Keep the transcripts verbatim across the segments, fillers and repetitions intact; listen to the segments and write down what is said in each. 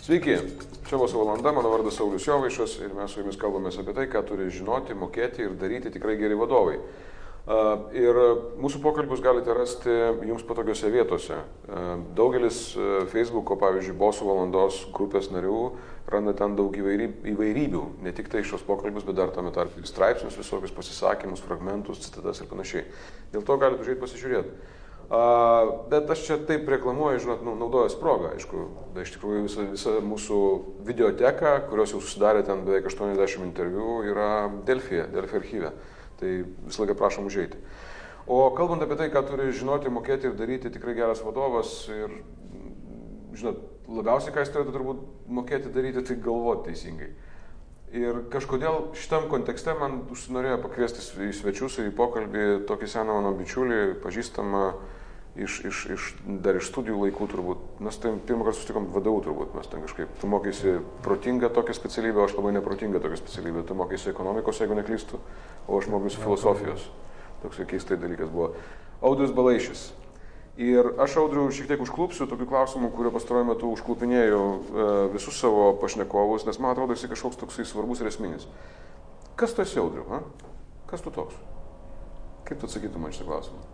Sveiki, čia Boso valanda, mano vardas Saulius Jovaišas ir mes su jumis kalbamės apie tai, ką turi žinoti, mokėti ir daryti tikrai geri vadovai. Ir mūsų pokalbius galite rasti jums patogiose vietose. Daugelis Facebooko, pavyzdžiui, Boso valandos grupės narių randa ten daug įvairybių, ne tik tai šios pokalbius, bet dar tame tarp ir straipsnius, visokius pasisakymus, fragmentus, citatas ir panašiai. Dėl to galite užėjti pasižiūrėti. Uh, bet aš čia taip reklamuoju, žinot, naudojęs progą, aišku, da, iš tikrųjų visa, visa mūsų videoteka, kurios jau susidarė ten beveik aštuoniasdešimt interviu, yra Delfyje, Delfy archyve, tai visą laiką prašom užeiti. O kalbant apie tai, ką turi žinoti, mokėti ir daryti tikrai geras vadovas ir, žinot, labiausiai, ką jis turėtų turbūt mokėti daryti, tai galvoti teisingai. Ir kažkodėl šitam kontekste man užsinorėjo pakviesti į svečius ir į pokalbį tokį seną mano bičiulį, pažįstamą iš, iš, iš, dar iš studijų laikų turbūt. Mes ten pirmą kartą susitikom V D U turbūt, mes ten kažkaip, tu mokėsi protingą tokią specialybę, o aš labai neprotingą tokią specialybę, tu mokėsi ekonomikos, jeigu neklystu, o aš mokėsi filosofijos. Toks keistai dalykas buvo. Audrius Balaišis. Ir aš, Audriu, šiek tiek užklupsiu tokių klausimų, kurio pastaruoju metu užklupinėjau e, visus savo pašnekovus, nes man atrodo, jisai kažkoks toksai svarbus ir esminis. Kas tu esi, Audriu? Ha? Kas tu toks? Kaip tu atsakytum man šitą klausimą?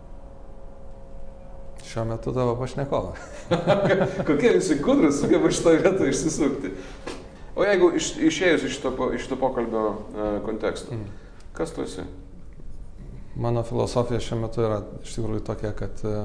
Šiuo metu tavo pašnekovas. Kokie visi gudrus sugeba šitą vietą išsisukti. O jeigu iš, išėjus iš šito, iš šito pokalbio e, konteksto, mm. kas tu esi? Mano filosofija šiuo metu yra iš tikrųjų tokia, kad e,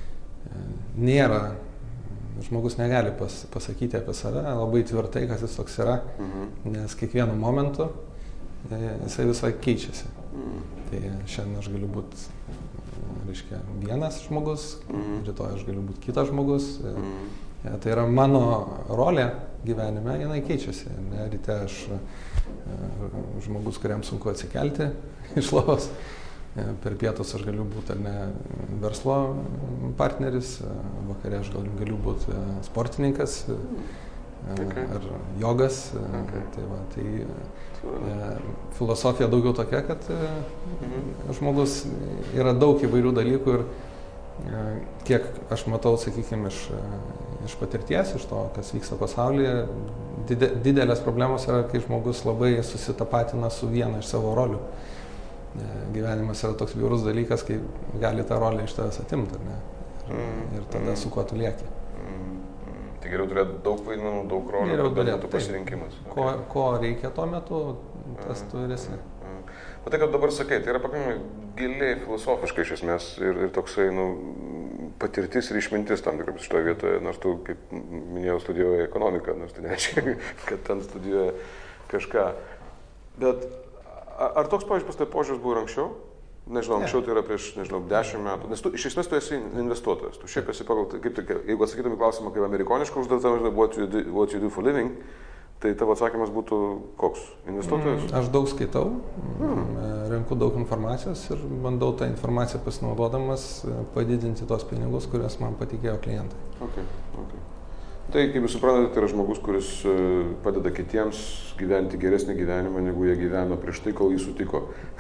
nėra, žmogus negali pas, pasakyti apie save labai tvirtai, kas jis toks yra, mhm. nes kiekvienu momentu e, jisai visai keičiasi. Mhm. Tai šiandien aš galiu būti, reiškia, vienas žmogus, mhm. rytoj aš galiu būti kitas žmogus. Mhm. E, tai yra mano rolė gyvenime, jinai keičiasi. Ne, ryte aš e, žmogus, kuriam sunku atsikelti iš lovos. Per pietus aš galiu būti ar ne verslo partneris, vakare aš gal, galiu būti sportininkas okay. ar jogas. Okay. Tai, va, tai e, filosofija daugiau tokia, kad e, mhm. žmogus yra daug įvairių dalykų ir e, kiek aš matau, sakykime, iš, iš patirties, iš to, kas vyksta pasaulyje, dide, didelės problemos yra, kai žmogus labai susitapatina su viena iš savo rolių. Gyvenimas yra toks bjaurus dalykas, kai gali tą rolę iš tavęs atimti, ar ne? Ir, mm, ir tada mm, su kuo tu lieki. Mm, mm. Tai geriau turėti daug vaidmenų, daug rolių, bet metu pasirinkimas. Okay. Ko, ko reikia tuo metu, tas mm, tu ir esi. Mm. Bet tai, kad dabar sakai, tai yra pakankamai giliai filosofiškai iš esmės ir, ir toksai, nu, patirtis ir išmintis tam tikrai šitoje vietoje, nors tu, kaip minėjau, studijuoji ekonomiką, nors tai nereiškia, kad ten studijuoji kažką. Bet ar toks, pavyzdžiui, pas tai požiūris buvo ir anksčiau? Nežinau, anksčiau tai yra prieš, nežinau, dešimt metų. Nes tu, iš esmės tu esi investuotojas. Tu šiaip esi pagal, kaip tik, jeigu atsakytum į klausimą, kaip amerikonišką užduotą, what you do, what you do for living, tai tavo atsakymas būtų koks? Investuotojas? Aš daug skaitau, mm. renku daug informacijos ir bandau tą informaciją pasinaudodamas padidinti tos pinigus, kurias man patikėjo klientai. Okay, okay. Tai, kaip jūs suprantate, tai yra žmogus, kuris padeda kitiems gyventi geresnį gyvenimą, negu jie gyveno prieš tai, kol jį sutiko.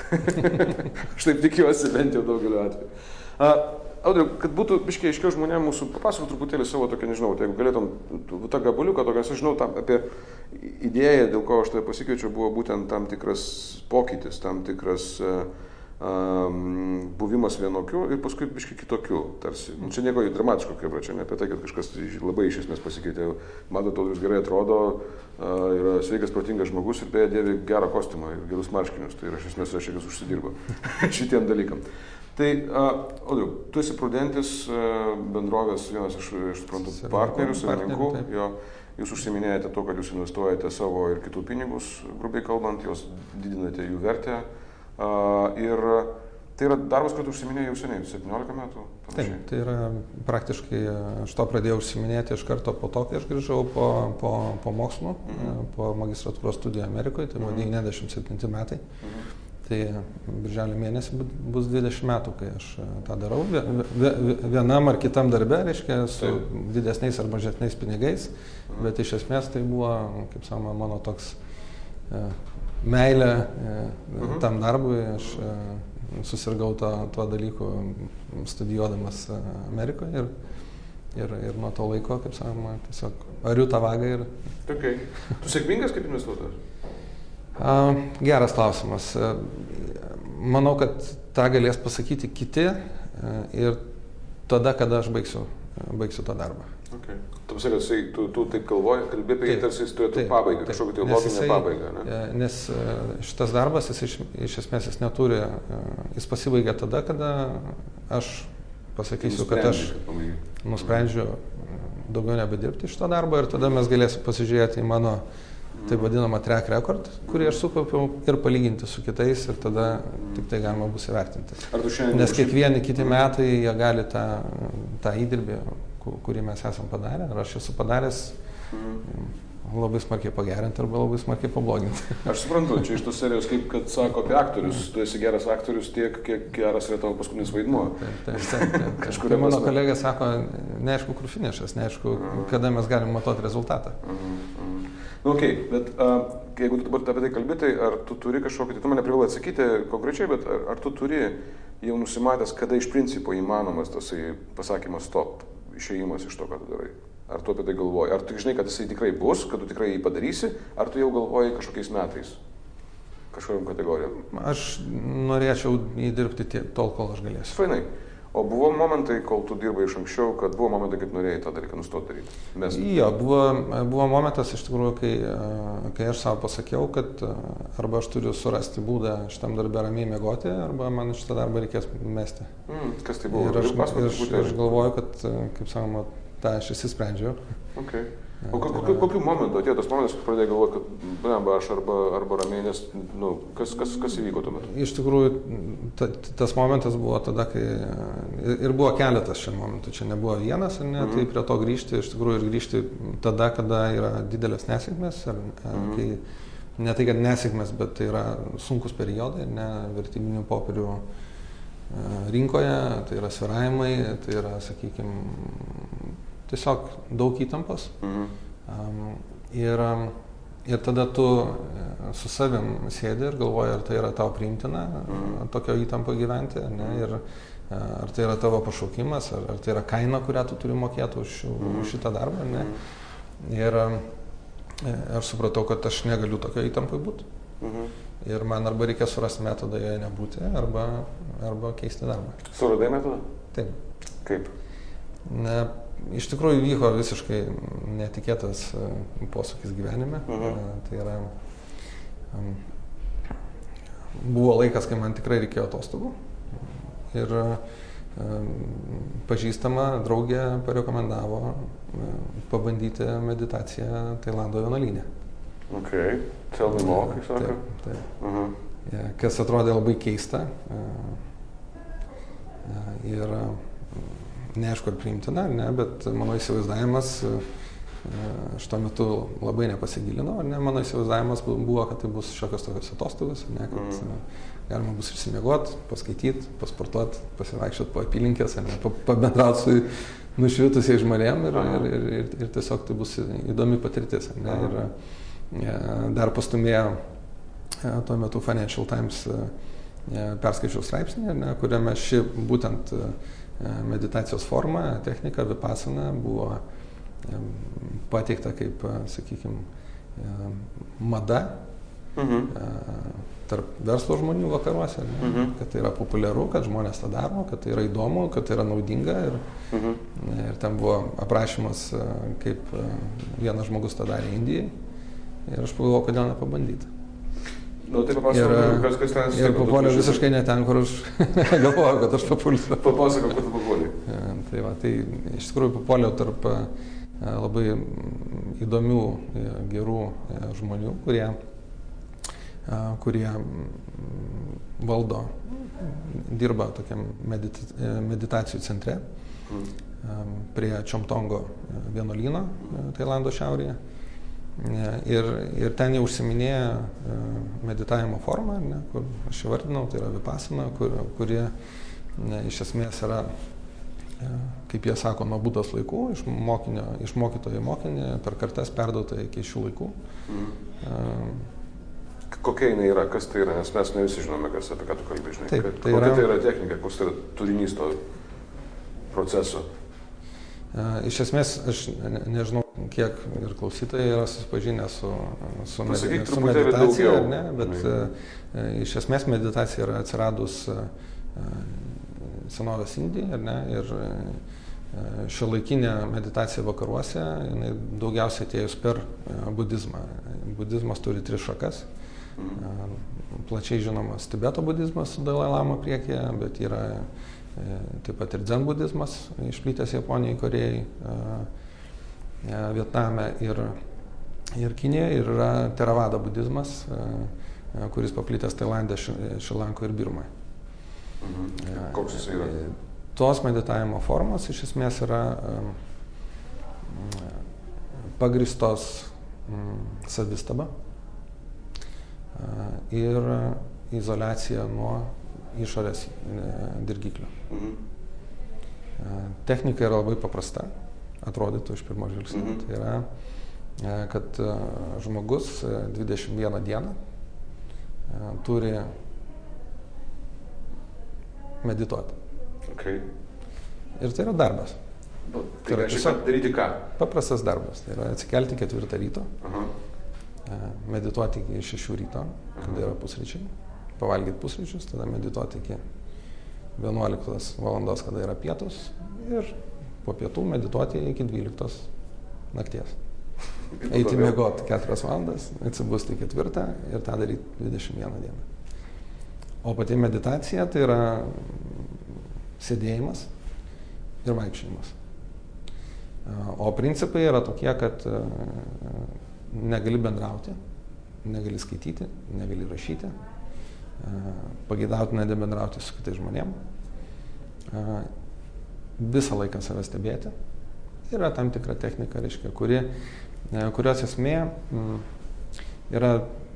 Aš taip tikiuosi, bent jau daugeliu atveju. Audriau, kad būtų biškiai aiškiau žmonėms mūsų, papasakok truputėlį savo tokią, nežinau, tai jeigu galėtum tą gabaliuką, tokią, aš žinau, tam, apie idėją, dėl ko aš tai pasikviečiau, buvo būtent tam tikras pokytis, tam tikras Um, buvimas vienokiu ir paskui biškai kitokiu, tarsi. Čia nieko dramatiško, kaip čia ne apie tai, kad kažkas labai iš esmės pasikeitė. Matot, Audrius gerai atrodo, uh, yra sveikas, protingas žmogus ir beje dėvi gerą kostiumą ir gerus marškinius. Tai yra iš esmės reiškia, kad užsidirbo šitiem dalykam. Tai, uh, Audriu, tu esi Prudentis uh, bendrovės vienas iš, iš suprantu, partnerių, savininkų. Jo, jūs užsiminėjate to, kad jūs investuojate savo ir kitų pinigus, grubiai kalbant, jūs didinate jų vertę. Uh, ir tai yra darbas, kurį tu užsiminėjai jau seniai, septyniolika metų? Panašiai. Taip, tai yra praktiškai, aš to pradėjau užsiminėti iš karto po to, kai aš grįžau po, po, po mokslo, mhm. po magistratūros studijų Amerikoje, tai buvo mhm. devyniasdešimt septinti metai. Mhm. Tai birželio mėnesį bus dvidešimt metų, kai aš tą darau. Vienam ar kitam darbe, reiškia, su Taip. didesniais ar mažesniais pinigais, mhm. bet iš esmės tai buvo, kaip sakoma, mano toks meilė uh-huh. tam darbui. Aš uh, susirgau to, tuo dalyku studijuodamas uh, Amerikoje ir ir, ir nuo to laiko, kaip sakoma, tiesiog ariu tą vagą ir... Okay. Tu sėkmingas kaip investuotojas? Uh, geras klausimas. Uh, manau, kad tą galės pasakyti kiti uh, ir tada, kada aš baigsiu, uh, baigsiu tą darbą. Okay. Tu pasakė, tu, tu taip galvoji, kalbė apie jį, tarsi jis turėtų pabaigą, kažkokią tai loginę pabaigą, ne? Nes šitas darbas, jis iš, iš esmės jis neturi, jis pasibaigia tada, kada aš pasakysiu, kad aš nusprendžiu daugiau nebedirbti šito darbo ir tada mes galėsim pasižiūrėti į mano taip vadinamą track record, kurį aš sukaupiau ir palyginti su kitais ir tada tik tai galima bus įvertinti. Nes kiekvieni kiti metai jie gali tą, tą įdirbį, kurį mes esam padarę, ar aš esu padaręs mm. labai smarkiai pagerinti arba labai smarkiai pabloginti. Aš suprantu, čia iš tos serijos, kaip kad sako apie aktorius, tu esi geras aktorius tiek, kiek geras yra tavo paskutinis vaidmuo. Taip, taip, taip. taip. Kažkuria mano kolega sako, neaišku, kur finišas, neaišku, mm. kada mes galim matuoti rezultatą. Mm. Mm. Nu, okei, okay, bet uh, jeigu tu dabar apie tai kalbi, tai ar tu turi kažkokį, tai tu mane privalai atsakyti konkrečiai, bet ar, ar tu turi jau nusimatęs, kada iš principo įmanomas tasai pasakymas stop, išėjimas iš to, ką tu darai? Ar tu apie tai galvoji? Ar tu žinai, kad jisai tikrai bus, kad tu tikrai jį padarysi, ar tu jau galvoji kažkokiais metais, kažkokiam kategorijom? Aš norėčiau įdirbti tiek, tol, kol aš galėsiu. Fainai. O buvo momentai, kol tu dirbai iš anksčiau, kad buvo momentai, kaip norėjai tą dalyką nustoti daryti? Mes... Jo, buvo, buvo momentas iš tikrųjų, kai, kai aš savo pasakiau, kad arba aš turiu surasti būdą šitam darbę ramiai miegoti, arba man šitą darbą reikės mesti. Mm, kas tai buvo? Ir aš, ir aš, aš galvoju, kad, kaip sakoma, tą aš įsisprendžiau. Okay. O kokiu, kokiu, kokiu momentu atėjo tas momentas, kai pradėjai galvoti, kad blemba, aš arba, arba ramiai, nes nu, kas, kas, kas įvyko tuo metu? Iš tikrųjų, ta, tas momentas buvo tada, kai ir buvo keletas šiandien momentų, čia nebuvo vienas, ar ne, mm-hmm. tai prie to grįžti, iš tikrųjų ir grįžti tada, kada yra didelės nesėkmės, ar mm-hmm. kai ne tai, kad nesėkmės, bet tai yra sunkus periodai, ne vertybinių popierių rinkoje, tai yra svyravimai, tai yra, sakykime, tiesiog daug įtampos. Mhm. Um, ir, ir tada tu su savim sėdi ir galvoji, ar tai yra tau priimtina, mhm. tokio įtampo gyventi, ne? Ir ar tai yra tavo pašaukimas, ar, ar tai yra kaina, kurią tu turi mokėti už, mhm. už šitą darbą. Ne? Ir aš supratau, kad aš negaliu tokio įtampai būti. Mhm. Ir man arba reikia surasti metodą joje nebūti, arba, arba keisti darbą. Suradai metodą? Taip. Kaip? Ne, iš tikrųjų vyko visiškai netikėtas posūkis gyvenime. Uh-huh. Tai yra, um, buvo laikas, kai man tikrai reikėjo atostogų. Ir um, pažįstama draugė parekomendavo um, pabandyti meditaciją Tailando vienuolyne. Ok, tell me more, kaip sako. Taip, taip. Uh-huh. Ja, kas atrodė labai keista. Uh, ja, ir neaišku, ar priimtina, ne, bet mano įsivaizdavimas, aš tuo metu labai nepasigilinau, ne, mano įsivaizdavimas buvo, kad tai bus šiokios tokios atostogos, ne, kad mm. galima bus išsimiegoti, paskaityti, pasportuoti, pasivaikščioti po apylinkės, ne, pabendrauti su nušvitusiais žmonėm ir, ir, ir, ir, ir tiesiog tai bus įdomi patirtis. Ne, ir ja, dar pastumėjo tuo metu Financial Times ja, perskaičiau straipsnį, ne, kuriame ši būtent meditacijos forma, technika, vipassana buvo pateikta kaip, sakykime, mada mhm. tarp verslo žmonių vakaruose, ne? Mhm. Kad tai yra populiaru, kad žmonės tą daro, kad tai yra įdomu, kad tai yra naudinga. Ir, mhm. ir ten buvo aprašymas, kaip vienas žmogus tą darė Indijai. Ir aš pagalvojau, kodėl nepabandyti. Nu, tai papasakok, kas, kas ten... Ir papuoliau visiškai ne ten, kur aš galvojau, kad aš papulsiu. Papasakok, kur tu papuoliai. Tai va, tai iš tikrųjų papuoliau tarp labai įdomių, gerų žmonių, kurie, kurie valdo, dirba tokiam medita, meditacijų centre hmm. prie Čomtongo vienuolyno Tailando šiaurėje. Ir, ir ten jau užsiminėja meditavimo formą, ne, kur aš įvardinau, tai yra vipassana, kur, kurie ne, iš esmės yra, kaip jie sako, nuo Budos laikų, iš, mokinio, iš mokytojo į mokinį, per kartas perduota iki šių laikų. Mm. Kokia jinai yra, kas tai yra, nes mes ne visi žinome, kas, apie ką tu kalbi, žinai. Taip, tai kokia yra, tai yra technika, koks tai yra turinys to proceso? Iš esmės, aš ne, nežinau, kiek ir klausytojai yra susipažinę su, su, med, su meditacija, ar ne, bet mm. iš esmės meditacija yra atsiradus senovės Indijai, ar ne, ir šiuolaikinė meditacija vakaruose, jinai daugiausiai atėjus per budizmą. Budizmas turi tris šakas. Mm. Plačiai žinomas Tibeto budizmas su Dalai Lama priekyje, bet yra taip pat ir dzen budizmas, išplitęs Japonijai, Korėjai, Vietname ir, ir Kinijoje, ir yra Theravada budizmas, kuris paplitęs Tailande, Šrilankoje ir Birmoje. Mhm. Koks jis yra? Tos meditavimo formos iš esmės yra pagristos savistaba ir izoliacija nuo išorės dirgiklių. Mhm. Technika yra labai paprasta, atrodytų iš pirmo žvilgsnio. Mhm. Tai yra, kad žmogus dvidešimt vieną dieną turi medituoti. Okay. Ir tai yra darbas. Tai, tai yra tiesiog daryti ką? Paprastas darbas. Tai yra atsikelti ketvirtą ryto, Aha. medituoti iki šešių ryto, kada yra pusryčiai, pavalgyti pusryčius, tada medituoti iki vienuoliktos valandos, kada yra pietus, ir po pietų medituoti iki dvyliktos nakties. Eiti miegoti keturias valandas, atsibusti ketvirtą ir tą daryti dvidešimt vieną dieną. O pati meditacija tai yra sėdėjimas ir vaikščiojimas. O principai yra tokie, kad negali bendrauti, negali skaityti, negali rašyti, pageidautina nebendrauti su kitais žmonėm, visą laiką save stebėti. Yra tam tikra technika, reiškia, kuri, kurios esmė yra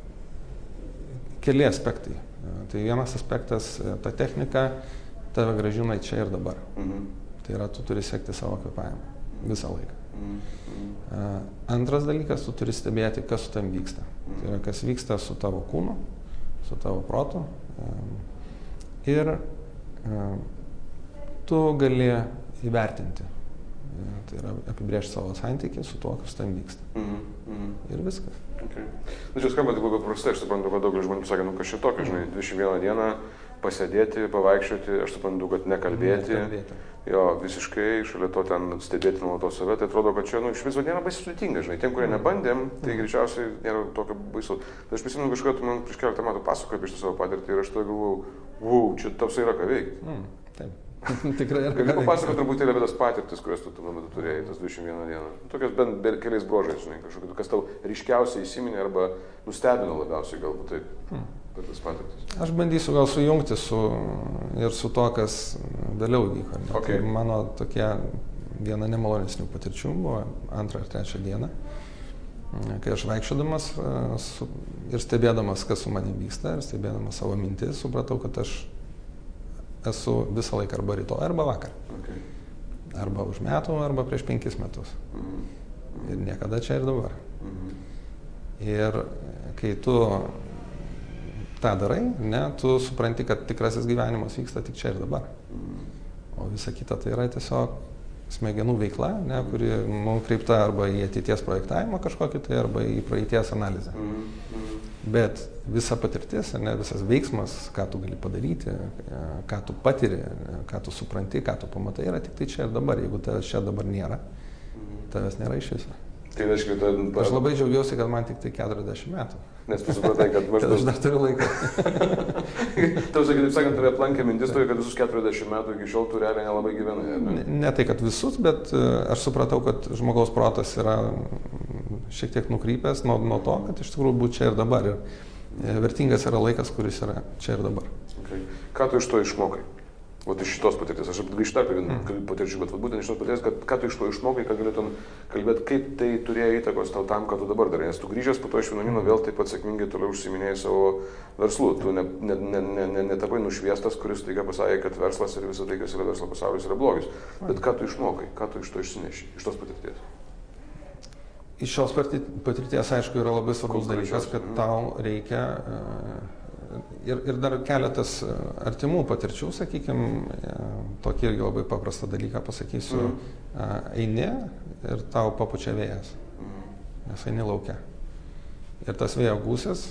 keli aspektai. Tai vienas aspektas, ta technika tave grąžina į čia ir dabar. Mhm. Tai yra, tu turi sekti savo kvėpavimą visą laiką. Mhm. Antras dalykas, tu turi stebėti, kas su tam vyksta. Mhm. Tai yra, kas vyksta su tavo kūnu, su tavo protu. Ir tu gali įvertinti. Tai yra apibrėžti savo santykį su tuo, kas tam vyksta. Mhm. Mhm. Ir viskas. Okay. Nu, čia skamba tik labai paprastai, aš suprantu, kad daugelis žmonių pasakė, nu kas čia tokio, žinai, dvidešimt vieną dieną pasėdėti, pavaikščioti, aš suprantu, kad nekalbėti, nekalbėti. Jo, visiškai, šalia to ten stebėti nuolatos save, tai atrodo, kad čia, nu, iš viso nėra baisiai sudėtinga, žinai, tiem, kurie nebandėm, tai greičiausiai nėra tokio baisu. Tai aš prisimenu, kažką tu man prieš keletą metų pasakoji apie šitą savo patirtį ir aš tada galvojau, wow, čia tapsai yra ką veikti. Mm, taip. Tikrai yra. Gali papasakoti truputėlį apie tas patirtis, kurias tu tuo metu turėjai, tas dvidešimt vieną dieną. Tokias bent keliais bruožais, žinai, kažkokiu, kas tau ryškiausiai įsiminė arba nustebino labiausiai galbūt taip. Hmm. Tas patirtis. Aš bandysiu gal sujungti su, ir su to, kas vėliau vyko. Okay. Tai mano tokia viena nemalonesnių patirčių buvo antrą ar trečią dieną, kai aš vaikščiodamas su, ir stebėdamas, kas su manim vyksta, ir stebėdamas savo mintis, supratau, kad aš esu visą laiką arba rytoj, arba vakar. Okay. Arba už metų, arba prieš penkis metus. Mm-hmm. Ir niekada čia ir dabar. Mm-hmm. Ir kai tu tą darai, ne, tu supranti, kad tikrasis gyvenimas vyksta tik čia ir dabar. Mm-hmm. O visa kita tai yra tiesiog smegenų veikla, ne, kuri nukreipta arba į ateities projektavimą kažkokį tai, arba į praeities analizę. Mm-hmm. Bet visa patirtis, ne, visas veiksmas, ką tu gali padaryti, ką tu patiri, ką tu supranti, ką tu pamatai, yra tik tai čia ir dabar. Jeigu tavęs čia dabar nėra, tavęs nėra iš viso. Tai reiškia, kad... Aš labai džiaugiausi, kad man tik tai keturiasdešimt metų. Nes tu supratai, kad maždaug... Aš dar turiu laiko. Tau sakai, taip sakant, tave aplankė mintis, kad visus keturiasdešimt metų iki šiol tu realiai nelabai gyvenai. Ne? Ne, ne tai, kad visus, bet aš supratau, kad žmogaus protas yra šiek tiek nukrypęs nuo, nuo to, kad iš tikrųjų būtų čia ir dabar. Ir vertingas yra laikas, kuris yra čia ir dabar. Okay. Ką tu iš to išmokai? Vat iš šitos patirties, aš grįžtu apie vieną mm. patirčių, bet būtent iš šitos patirties, kad ką tu iš to išmokai, kad galėtum kalbėti, kaip tai turėjo įtakos tau tam, ką tu dabar darai. Nes tu grįžęs po to iš vienuolyno vėl taip pat sėkmingai toliau užsiiminėjai savo verslu. Tu netapai ne, ne, ne, ne, ne nušviestas, kuris taiga pasakė, kad verslas ir visą tai, kas yra verslo pasaulis, yra blogis. Bet ką tu išmokai, ką tu iš to išsineši, iš tos patirties? Iš šios patirties, aišku, yra labai svarbus dalykas, kad tau reikia ir, ir dar keletas artimų patirčių, sakykime, tokį irgi labai paprastą dalyką pasakysiu. Mm. Eini ir tau papučia vėjas, mm. nes eini laukia. Ir tas vėjo gūsis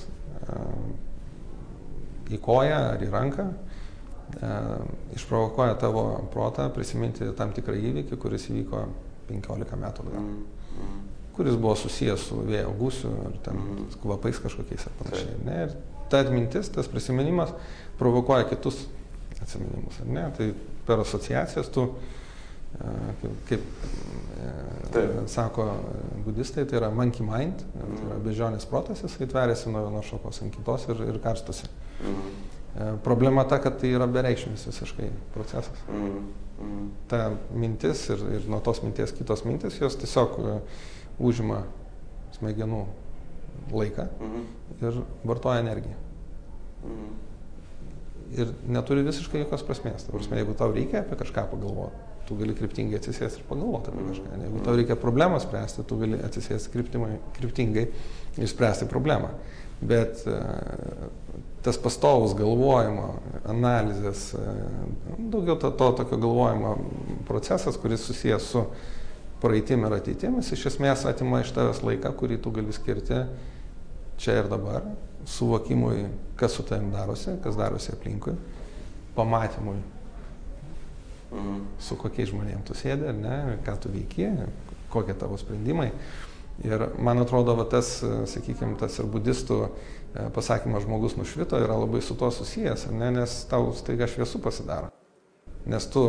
į koją ar į ranką išprovokuoja tavo protą prisiminti tam tikrą įvykį, kuris įvyko penkiolika metų atgal. Mm. Kuris buvo susijęs su vėjo gūsiu ir ten mm. kvapais kažkokiais ar panašiai. Ne? Ir ta atmintis, tas prisiminimas provokuoja kitus atsiminimus. Ar ne? Tai per asociacijas tu, kaip Taip. sako budistai, tai yra monkey mind, mm. tai yra bežionės protas, jisai tveriasi nuo vienos šakos ant kitos ir, ir karstosi. Mm. Problema ta, kad tai yra bereikšmis visiškai procesas. Mm. Mm. Ta mintis ir, ir nuo tos minties kitos mintis, jos tiesiog užima smegenų laiką mm. ir vartoja energiją. Mm. Ir neturi visiškai jokios prasmės. Ta prasme, jeigu tau reikia apie kažką pagalvoti, tu gali kryptingai atsisėsti ir pagalvoti apie kažką. Jeigu tau reikia problemą spręsti, tu gali atsisėsti kryptingai ir spręsti problemą. Bet tas pastovus galvojimo, analizės, daugiau to, to tokio galvojimo procesas, kuris susijęs su praeitim ir ateitim, jis iš esmės atima iš tavęs laiką, kurį tu gali skirti čia ir dabar, suvokimui, kas su tavim darosi, kas darosi aplinkui, pamatymui, mhm. su kokiais žmonėms tu sėdi, ar ne, ką tu veiki, kokie tavo sprendimai. Ir man atrodo, va, tas, sakykime, tas ir budistų pasakymas žmogus nušvito yra labai su tuo susijęs, ar ne, nes tau staiga šviesu pasidaro. Nes tu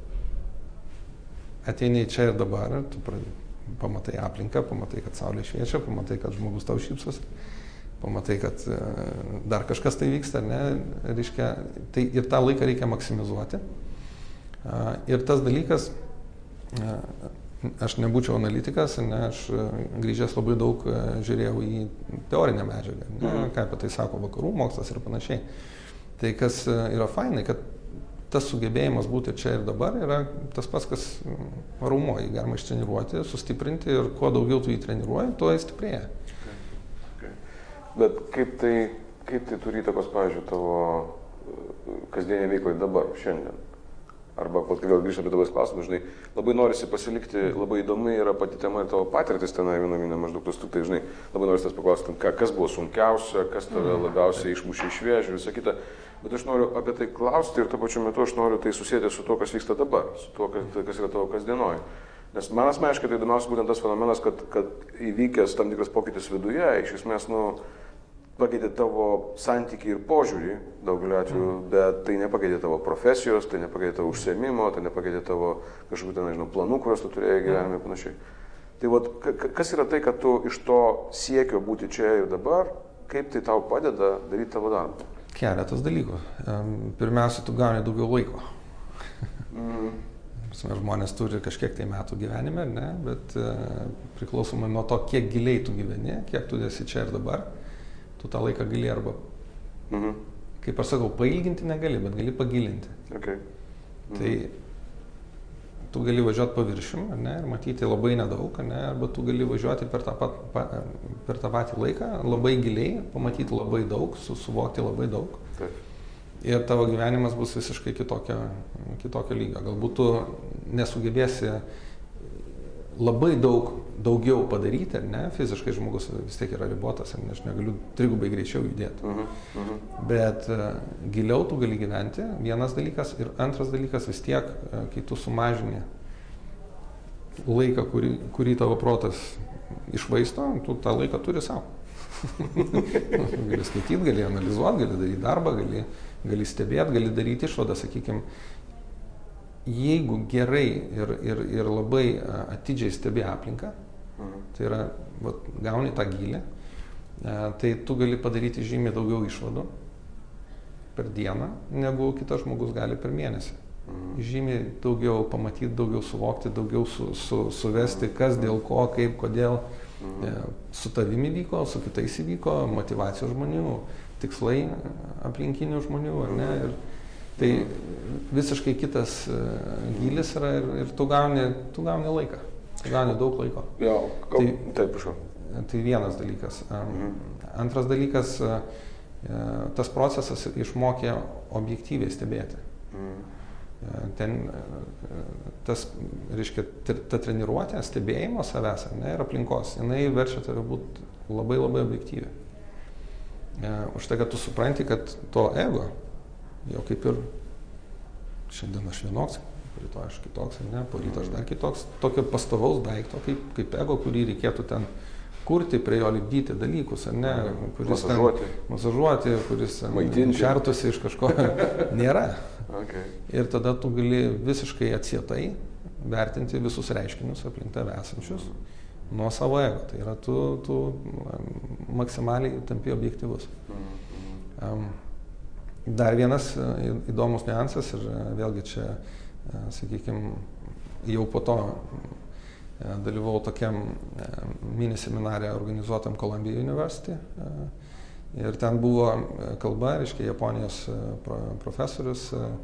ateini čia ir dabar, tu pamatai aplinką, pamatai, kad saulė šviečia, pamatai, kad žmogus tau šypsosi, pamatai, kad dar kažkas tai vyksta, ar ne, reiškia, tai ir tą laiką reikia maksimizuoti. Ir tas dalykas, aš nebūčiau analitikas, ne, aš grįžęs labai daug žiūrėjau į teorinę medžiagą, ne, mm. ką apie tai sako vakarų mokslas ir panašiai. Tai kas yra fainai, kad tas sugebėjimas būti čia ir dabar yra tas pats, kas raumuo, jį galima ištreniruoti, sustiprinti ir kuo daugiau tu jį treniruoji, tuo jis stiprėja. Okay. Okay. Bet kaip tai, kaip tai turi įtakos, pavyzdžiui, tavo kasdienė veiklai dabar, šiandien? Arba, kad vėl grįžtame prie tavęs klausimų, žinai, labai norisi pasilikti, labai įdomi yra pati tema ir tavo patirtis tenai vienuolyne maždaug tos tuk, tai žinai, labai norisi tas paklausti, kas buvo sunkiausia, kas tave labiausiai išmušė iš vėžių ir visą kitą. Bet aš noriu apie tai klausti ir tuo pačiu metu aš noriu tai susėti su to, kas vyksta dabar, su to, kas yra tavo kasdienoje. Nes man asmeniškai tai įdomiausia būtent tas fenomenas, kad, kad įvykęs tam tikras pokytis viduje, iš esmės, nu, pakeitė tavo santykį ir požiūrį daugeliu atveju, bet tai nepakeitė tavo profesijos, tai nepakeitė tavo užsiėmimo, tai nepakeitė tavo kažkokių, ten, nežinau, planų, kuriuos tu turėjai gyvenime ir panašiai. Tai vat, kas yra tai, kad tu iš to siekio būti čia ir dabar, kaip tai tau padeda daryti tavo darbą? Keletas dalykų. Pirmiausia, tu gauni daugiau laiko. Mm. Žmonės turi kažkiek tai metų gyvenime, ne? Bet priklausomai nuo to, kiek giliai tu gyveni, kiek tu esi čia ir dabar, tu tą laiką gali arba, mhm. kaip aš sakau, pailginti negali, bet gali pagilinti. Okay. Mhm. Tai tu gali važiuoti paviršium, ne, ir matyti labai nedaug, ne, arba tu gali važiuoti per tą, pat, pa, per tą patį laiką labai giliai, pamatyti labai daug, su, suvokti labai daug. Taip. Ir tavo gyvenimas bus visiškai kitokio, kitokio lygio. Galbūt tu nesugebėsi labai daug daugiau padaryti, ne, fiziškai žmogus vis tiek yra ribotas, ne, aš negaliu trigubai greičiau judėti. Uh-huh, uh-huh. Bet uh, giliau tu gali gyventi, vienas dalykas, ir antras dalykas vis tiek, uh, kai tu sumažini laiką, kurį, kurį tavo protas išvaisto, tu tą laiką turi savo. Gali skaityti, gali analizuoti, gali daryti darbą, gali, gali stebėti, gali daryti išvadą, sakykime, jeigu gerai ir, ir, ir labai atidžiai stebi aplinką, mhm. tai yra, vat, gauni tą gylį, tai tu gali padaryti žymiai daugiau išvadų per dieną, negu kitas žmogus gali per mėnesį. Mhm. Žymiai daugiau pamatyti, daugiau suvokti, daugiau su, su, suvesti, kas, dėl ko, kaip, kodėl mhm. su tavimi vyko, su kitais įvyko, motyvacijos žmonių, tikslai aplinkinių žmonių, ar ne? Ir, tai visiškai kitas uh, gylis yra ir, ir tu, gauni, tu gauni laiką, tu gauni daug laiko. Jo, gal, tai, taip, prašau. Tai vienas dalykas. Um, mhm. Antras dalykas, uh, tas procesas išmokė objektyviai stebėti. Mhm. Ten tas, reiškia, ta treniruotė, stebėjimo savęs, ne, ir aplinkos, jinai verčia tave būti labai labai objektyvi. Už tai, kad tu supranti, kad to ego, jau kaip ir šiandien aš vienoks, rytoj aš kitoks, ne, poryt aš dar kitoks, tokio pastovaus daikto, kaip, kaip ego, kurį reikėtų ten kurti, prie jo lipdyti dalykus, ar ne, kuris masažuoti, ten, masažuoti kuris maitinti, šertusi iš kažko, nėra. Okay. Ir tada tu gali visiškai atsietai vertinti visus reiškinius aplink tave esančius mm. nuo savo ego. Tai yra tu, tu maksimaliai tampi objektyvus. Mm. Um, dar vienas įdomus niuansas ir vėlgi čia, sakykime, jau po to dalyvau tokiam mini seminare organizuotam Columbia University. Ir ten buvo kalba, reiškia, Japonijos profesorius,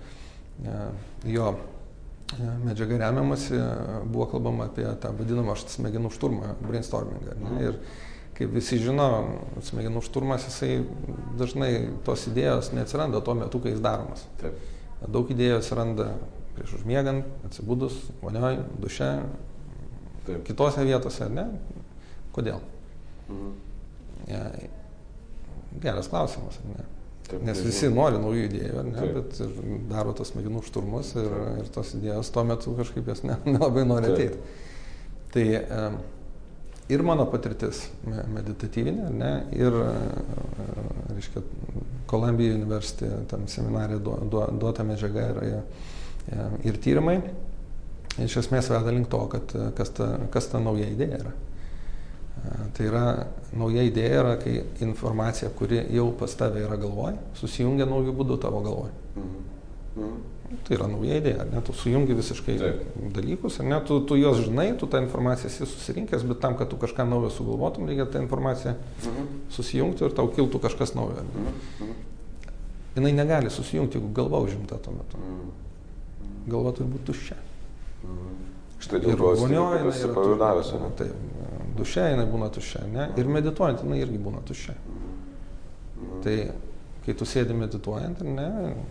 jo medžiaga remiamasi, buvo kalbama apie tą vadinamą smegenų šturmą, brainstormingą. Ne? Ir kaip visi žino, smegenų šturmas, jisai dažnai tos idėjos neatsiranda tuo metu, kai jis daromas. Taip. Daug idėjų atsiranda prieš užmiegant, atsibudus, vonioj, duše, Taip. kitose vietose, ar ne? Kodėl? Mhm. Ja, geras klausimas, ne? Taip, nes visi nori naujų idėjų, ne? Taip. Bet daro tos smegenų šturmus ir, ir tos idėjos tuo metu kažkaip jas ne, nelabai nori Taip. ateiti. Tai ir mano patirtis meditatyvinė, ne? Ir, reiškia, Columbia University tam seminarė du, du, duota medžiaga ir, ir tyrimai iš esmės veda link to, kad kas ta, kas ta nauja idėja yra. Tai yra, nauja idėja yra, kai informacija, kuri jau pas tave yra galvoj, susijungia naujų būdų tavo galvoj. Mm-hmm. Mm-hmm. Tai yra nauja idėja, ne, tu sujungi visiškai Taip. dalykus, ne, tu, tu juos žinai, tu tą informaciją esi susirinkęs, bet tam, kad tu kažką naujo sugalvotum, reikia tą informaciją mm-hmm. susijungti ir tau kiltų kažkas naujo. Mm-hmm. Jinai negali susijungti, jeigu galva užimta tuo metu. Mm-hmm. Galva turi būti tuščia. Mm-hmm. Štai dėl to esi pavadavęs, ne? Taip. Duše jinai būna tuščia, ne? Ir medituojant jinai irgi būna tuščia. Mm. Tai kai tu sėdi medituojant, ne,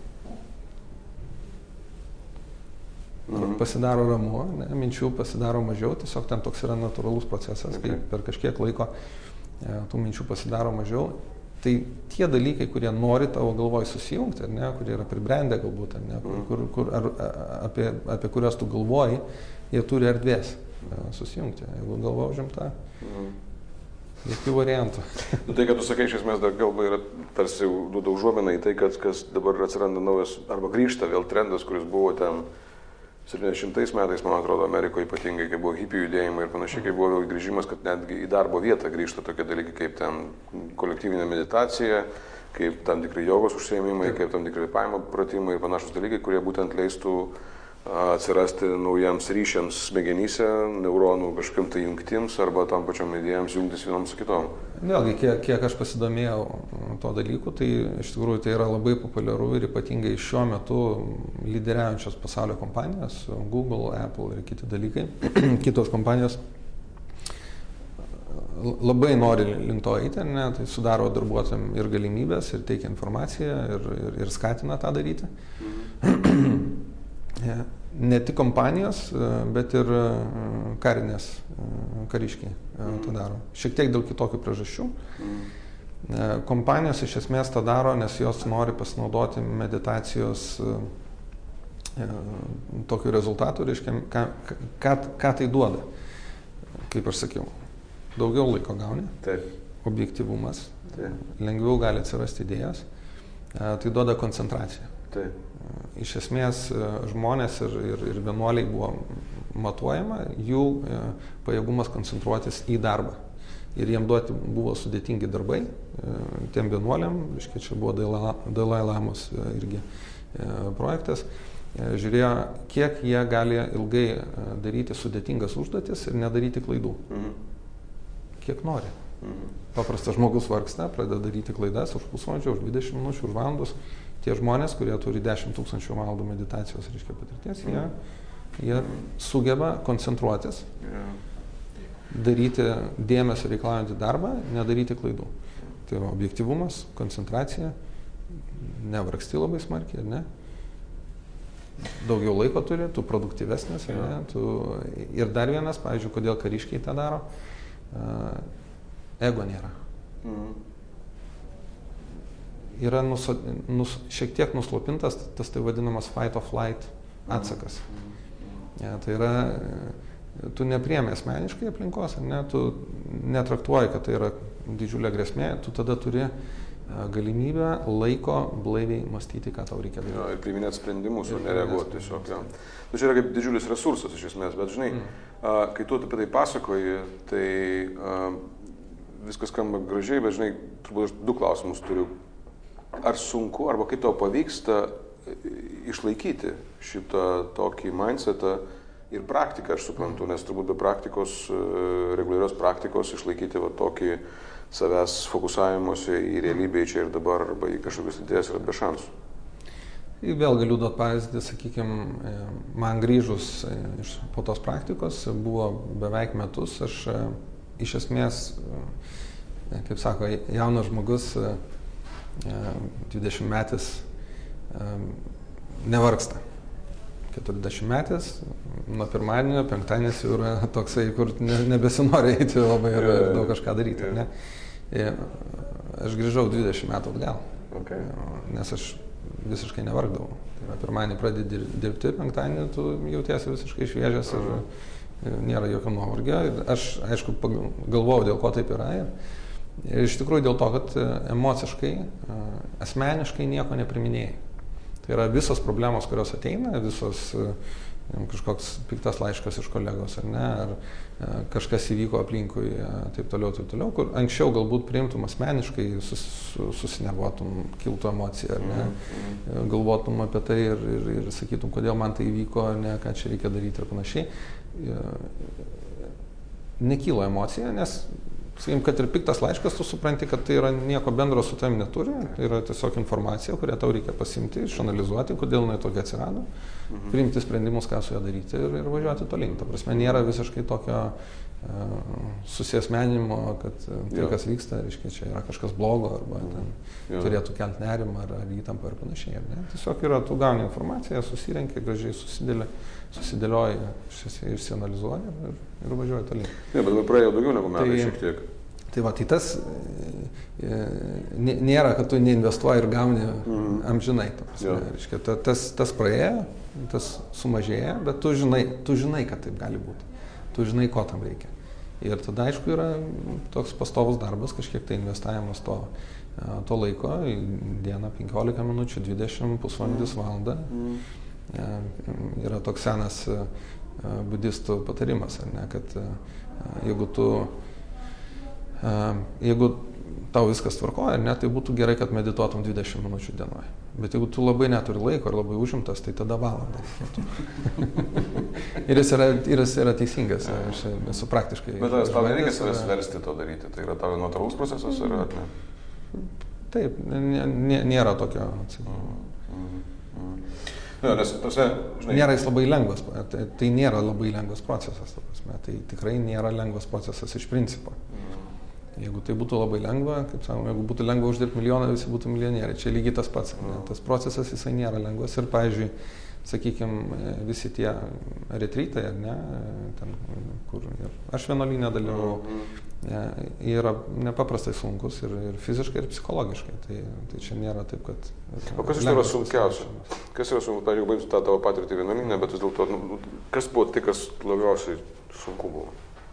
mm. pasidaro ramu, ne, minčių pasidaro mažiau, tiesiog ten toks yra natūralus procesas, okay. kai per kažkiek laiko ja, tų minčių pasidaro mažiau. Tai tie dalykai, kurie nori tavo galvoj susijungti, ne, kurie yra pribrendę galbūt, ne, kur, kur, kur, ar, apie, apie kurias tu galvoji, jie turi erdvės susijungti. Jeigu galva užimta, mm. jokių variantų. Tai, kad tu sakai, iš esmės dar kalba yra tarsi duoda užuominą į tai, kad kas dabar atsiranda naujas, arba grįžta vėl trendas, kuris buvo ten septyniasdešimtais metais, man atrodo, Amerikoje ypatingai, kai buvo hipių judėjimai ir panašiai, kai buvo vėl grįžimas, kad netgi į darbo vietą grįžta tokie dalykai kaip ten kolektyvinė meditacija, kaip tam tikri jogos užsiėmimai, Taip. kaip tam tikri kvėpavimo pratimai ir panašus dalykai, kurie būtent leistų atsirasti naujams ryšiams smegenyse, neuronų kažkokiam tai jungtims arba tam pačiom idėjams jungtis vienom su kitom. Vėlgi, kiek, kiek aš pasidomėjau to dalyku, tai iš tikrųjų tai yra labai populiaru ir ypatingai šiuo metu lyderiaujančios pasaulio kompanijos, Google, Apple ir kiti dalykai, kitos kompanijos labai nori link to eiti, ne, tai sudaro darbuotojams ir galimybės, ir teikia informaciją, ir, ir, ir skatina tą daryti. Mhm. Ne tik kompanijos, bet ir karinės, kariškiai mm. tą daro. Šiek tiek dėl kitokių priežasčių. Mm. Kompanijos iš esmės tą daro, nes jos nori pasinaudoti meditacijos tokiu rezultatu, reiškia, ką, ką, ką tai duoda. Kaip aš sakiau, daugiau laiko gauni, Taip. objektyvumas, Taip. lengviau gali atsirasti idėjas, tai duoda koncentraciją. Taip. Iš esmės žmonės ir, ir, ir vienuoliai buvo matuojama jų e, pajėgumas koncentruotis į darbą. Ir jiem duoti buvo sudėtingi darbai, e, tiem vienuoliam, reiškia, čia buvo Dalai Lamos e, irgi e, projektas, e, žiūrėjo, kiek jie gali ilgai e, daryti sudėtingas užduotis ir nedaryti klaidų. Mhm. Kiek nori. Mhm. Paprastas žmogus vargsta, pradeda daryti klaidas už pusvalandžio, už dvidešimt minučių, už valandos. Tie žmonės, kurie turi dešimt tūkstančių valandų meditacijos, reiškia, patirties, jie, jie sugeba koncentruotis, yeah. daryti dėmesio reikalaujantį darbą, nedaryti klaidų. Tai yra objektyvumas, koncentracija, nevargsti labai smarkiai, ne? daugiau laiko turi, tu produktyvesnis, ja. Ne, tu... Ir dar vienas, pavyzdžiui, kodėl kariškiai tą daro, uh, ego nėra. Mhm. Yra nus, nus, šiek tiek nuslopintas tas tai vadinamas fight or flight atsakas. Mhm. Ja, tai yra, tu nepriemi asmeniškai aplinkos, ne, tu netraktuoji, kad tai yra didžiulė grėsmė, tu tada turi galimybę laiko blaiviai mąstyti, ką tau reikia daryti. Jo, ir priiminėti sprendimus, o nereaguoti tiesiog. Jo. Nu, čia yra kaip didžiulis resursas iš esmės, bet žinai, mm. a, kai tu apie tai pasakoji, tai a, viskas skamba gražiai, bet žinai, turbūt aš du klausimus turiu. Ar sunku, arba kaip tau pavyksta išlaikyti šitą tokį mindsetą ir praktiką, aš suprantu, nes turbūt be praktikos, reguliarios praktikos išlaikyti va tokį savęs fokusavimuose į realybę čia ir dabar arba į kažkokius idėjas yra be šansų. Vėl galiu duoti pavyzdį, sakykime, man grįžus iš po tos praktikos buvo beveik metus, aš iš esmės, kaip sako, jaunas žmogus, dvidešimtmetis, nevargsta. keturiasdešimtmetis, nuo pirmadienio, penktadienis jau yra toksai, kur ne, nebesinori eiti labai ir yeah, daug kažką daryti. Yeah. Ne? Aš grįžau dvidešimt metų atgal, okay. Nes aš visiškai nevargdavau. Tai yra, pirmadienį pradedi dirbti, penktadienį tu jautiesi visiškai šviežias ir, ir nėra jokio nuovargio. Ir aš, aišku, galvojau, dėl ko taip yra. Ir, ir iš tikrųjų dėl to, kad emociškai, asmeniškai nieko nepriminėjai. Tai yra visos problemos, kurios ateina, visos kažkoks piktas laiškas iš kolegos, ar ne, ar kažkas įvyko aplinkui, taip toliau, taip toliau, kur anksčiau galbūt priimtum asmeniškai, sus, susinervuotum, kiltų emocija, ar ne, galvotum apie tai ir, ir, ir sakytum, kodėl man tai įvyko, ne, ką čia reikia daryti ir panašiai. Nekyla emocija, nes sakykim, kad ir piktas laiškas, tu supranti, kad tai yra nieko bendro su tavim neturi, tai yra tiesiog informacija, kurią tau reikia pasimti, išanalizuoti, kodėl jinai tokia atsirado, mhm. priimti sprendimus, ką su ją daryti ir, ir važiuoti tolyn. Ta prasme, nėra visiškai tokio uh, susiasmeninimo, kad uh, tai, jo. Kas vyksta, reiškia, čia yra kažkas blogo arba ten, jo. Turėtų kelti nerimą ar, ar įtampą ir panašiai. Ne? Tiesiog yra, tu gauni informaciją, susirenki, gražiai susidėlė, susidėlioji, išsianalizuoji ir, ir važiuoji tolyn. Ne, bet dabar praėjo daugiau negu metai tai, šiek tiek. Tai va, tai tas e, nėra, kad tu neinvestuoji ir gauni mm. amžinai. Ta reiškia, ta, tas, tas praėjo, tas sumažėja, bet tu žinai, tu žinai, kad taip gali būti. Tu žinai, ko tam reikia. Ir tada, aišku, yra toks pastovus darbas, kažkiek tai investavimas to, to laiko, dieną penkiolika minučių, dvidešimt, pusvalandis, valandą. Mm. Yra toks senas budistų patarimas, ar ne, kad jeigu tu, jeigu tau viskas tvarkoja, ne, tai būtų gerai, kad medituotum dvidešimt minučių dienoje. Bet jeigu tu labai neturi laiko ir labai užimtas, tai tada valandą reikėtų. Ir jis yra, ir jis yra teisingas, aš esu praktiškai. Bet tau nereikia savęs versti to daryti, tai yra tavo natūralus procesas ar ne? Taip, nėra tokio atsakymo. Ja, nes, tose, žinai... Nėra jis labai lengvas, tai, tai nėra labai lengvas procesas, ta prasme, tai tikrai nėra lengvas procesas iš principo. Mm. Jeigu tai būtų labai lengva, kaip sakoma, jeigu būtų lengva uždirbti milijoną, visi būtų milijonieriai, čia lygiai tas pats. Mm. Tas procesas jisai nėra lengvas ir, pavyzdžiui, sakykime, visi tie retrytai, ne, ten, kur aš vienuolyne dalyvau, mm. yra nepaprastai sunkus ir, ir fiziškai, ir psichologiškai. Tai, tai čia nėra taip, kad... O kas iš tai yra sunkiausia? Kas yra sunku, pavyzdžiui, baigsiu tą tavo patirtį vienuolyne, bet vis dėlto, nu, kas buvo tai, kas labiausiai sunku buvo?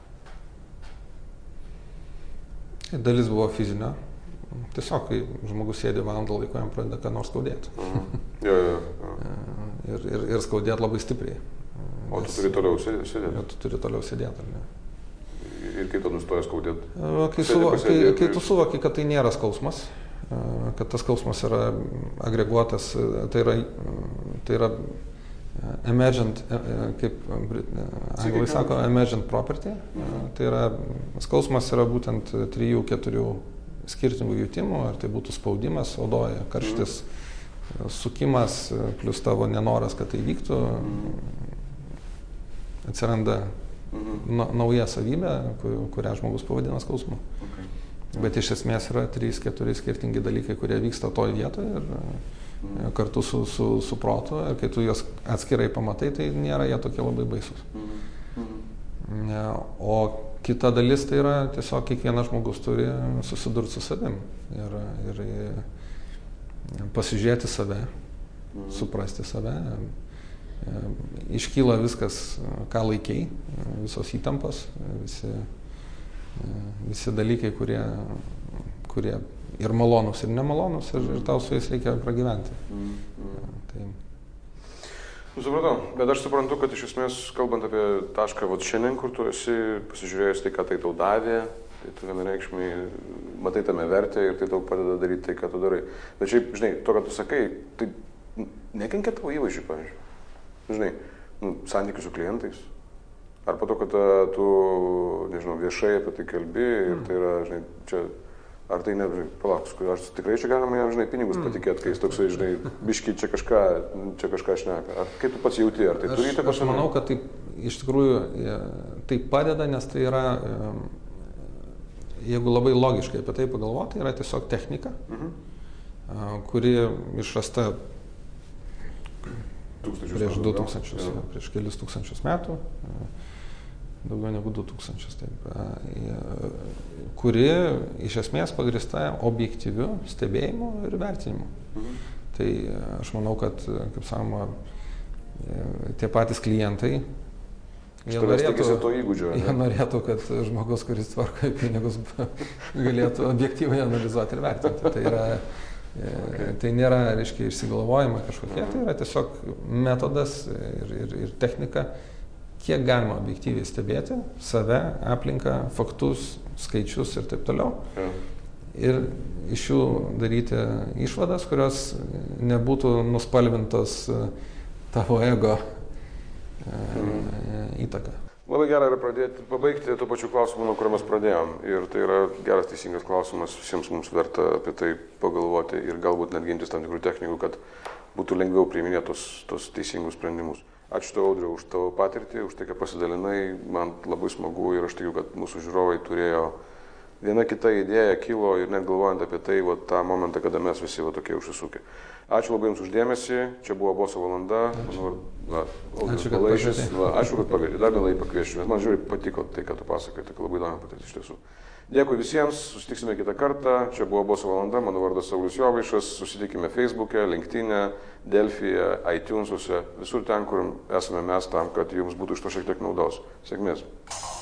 Dalis buvo fizinio. Tiesiog, kai žmogus sėdi valandą laiko, jam pradeda ką nors skaudėti. Mm. Jo, jo, jo. ir, ir, ir skaudėti labai stipriai. O tu turi toliau sėdėti? Ir tu turi toliau sėdėti, ar ne? Ir kaip tu nustoja skaudėti? Kai, suvo, kai, kai tu suvoki, kad tai nėra skausmas, kad tas skausmas yra agreguotas, tai yra, tai yra emergent, kaip anglai sako, emergent property. Tai yra, skausmas yra būtent trijų, keturių skirtingų jutimų, ar tai būtų spaudimas odoje, karštis, sukimas, plus tavo nenoras, kad tai vyktų, atsiranda na, nauja savybė, kurią žmogus pavadina skausmu. Okay. Bet iš esmės yra trys, keturi skirtingi dalykai, kurie vyksta toje vietoje ir Mhm. kartu su, su, su protu ir kai tu juos atskirai pamatai, tai nėra jie tokie labai baisus. Mhm. Mhm. O kita dalis tai yra tiesiog kiekvienas žmogus turi susidurti su savim ir, ir, ir pasižiūrėti save, mhm. suprasti save. Iškyla viskas, ką laikei, visos įtampos, visi, visi dalykai, kurie, kurie ir malonus, ir nemalonus, ir, ir tau su jais reikia pragyventi. Mm, mm. Tai... Supratau, bet aš suprantu, kad iš esmės, kalbant apie tašką vat šiandien, kur tu esi pasižiūrėjęs tai, ką tai tau davė, tai tu vienareikšmiai matai tame vertę ir tai tau padeda daryti tai, ką tu darai. Bet šiaip, žinai, to, ką tu sakai, tai nekenkia tavo įvaizdžiui, pavyzdžiui. Žinai, nu, santykių su klientais. Ar po to, kad tu, nežinau, viešai apie tai kalbi ir mm. tai yra, žinai, čia, ar tai ne, žinai, palauks, ar tikrai čia galima jam, žinai, pinigus mm. patikėti, kai jis toksai, žinai, biški čia kažką, čia kažką šneka. Ar kaip tu pats jauti, ar tai turi įtakos? Aš manau, kad tai iš tikrųjų tai padeda, nes tai yra, jeigu labai logiškai apie tai pagalvoti, tai yra tiesiog technika, mm-hmm. kuri išrasta prieš du tūkstančius, ja. prieš kelis tūkstančius metų, daugiau negu du tūkstančius, taip, kuri iš esmės pagrįsta objektyviu stebėjimu ir vertinimu. Mhm. Tai aš manau, kad, kaip sakoma, tie patys klientai, jie norėtų, to įgūdžio, jie norėtų, kad žmogus, kuris tvarko pinigus, galėtų objektyviai analizuoti ir vertinti. Tai yra Okay. Tai nėra, reiškia, išsigalvojama kažkokie, tai yra tiesiog metodas ir, ir, ir technika, kiek galima objektyviai stebėti save, aplinką, faktus, skaičius ir taip toliau. Yeah. Ir iš jų daryti išvadas, kurios nebūtų nuspalvintos tavo ego mm. įtaka. Labai gera yra pradėti, pabaigti tų pačių klausimų, nuo kurio mes pradėjom. Ir tai yra geras, teisingas klausimas, visiems mums verta apie tai pagalvoti ir galbūt net gintis tam tikrų technikų, kad būtų lengviau priiminėti tos, tos teisingus sprendimus. Ačiū tau, Audriau, už tavo patirtį, už tai, kad pasidalinai. Man labai smagu ir aš tikiu, kad mūsų žiūrovai turėjo viena kita idėja, kilo ir net galvojant apie tai, va, tą momentą, kada mes visi va, tokie užsisukę. Ačiū labai Jums uždėmesį, čia buvo Boso valanda. Ačiū, va, Ačiū kad pakvietei. Ačiū, kad pakvietei, dar mielai pakviesčiau, nes man žiūri patiko tai, ką tu pasakai, tai labai įdomi patirtis iš tiesų. Dėkui visiems, susitiksime kitą kartą, čia buvo Boso valanda, mano vardas Saulius Jovaišas, susitikime Facebook'e, LinkedIn'e, Delfy'e, iTunes'uose, visur ten, kur esame mes tam, kad Jums būtų iš to šiek tiek naudos. Sėkmės.